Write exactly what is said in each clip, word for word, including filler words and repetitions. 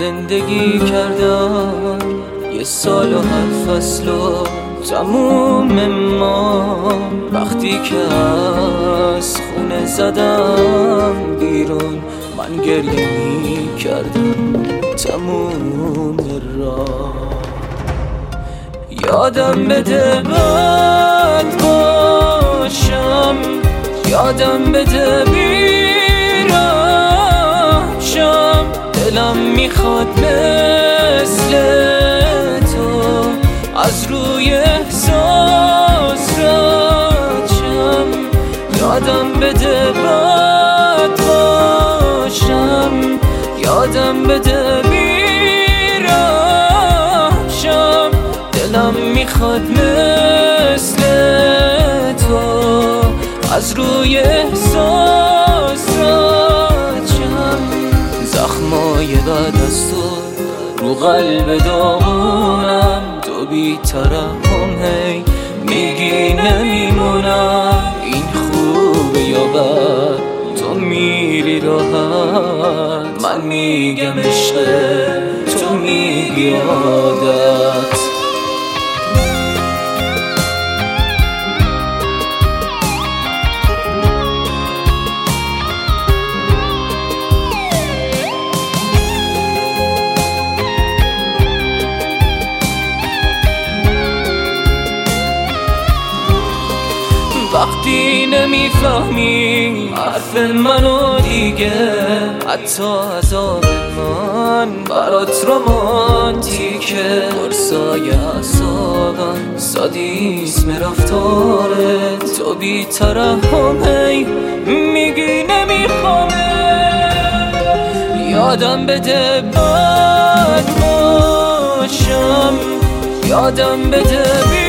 زندگی کردم یه سال و هر فصل و تموم ما، وقتی که از خونه زدم بیرون من گریه می کردم تموم راه. یادم بده بد باشم، یادم بده بیرم شم، دلم میخواد مثل تو از روی احساس رد شم. یادم بده بد باشم، یادم بده بیرم شم، دلم میخواد مثل تو از روی احساس رد شم. زخمای بعد از تو رو قلب داغونم، تو بی ترحم هی میگی نمیمونم. این خوبه یا بد تو میری راحت، من میگم عشقه تو میگی عادت. وقتی نمیفهمی حرف منو دیگه، حتی عذاب من برات رومانتیکه. قرصای اعصابم سادیسم رفتارت، تو بی ترحم هی میگی نمیخوامه. یادم بده بد باشم، یادم بده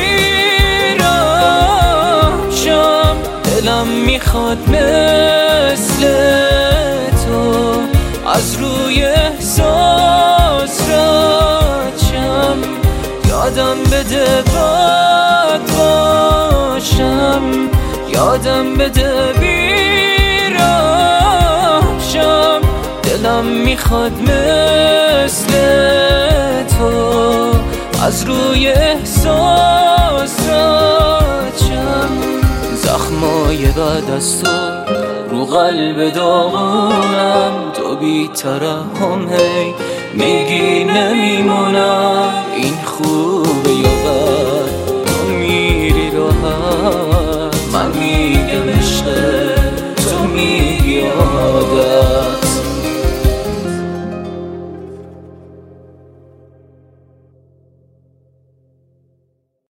دلم میخواد مثل تو از روی احساس رد شم. یادم بده بد باشم، یادم بده بیرم شم، دلم میخواد مثل تو از روی احساس رد شم. زخمای بعد از تو رو قلب داغونم، تو بی ترحم هی میگی نمیمونم. این خوب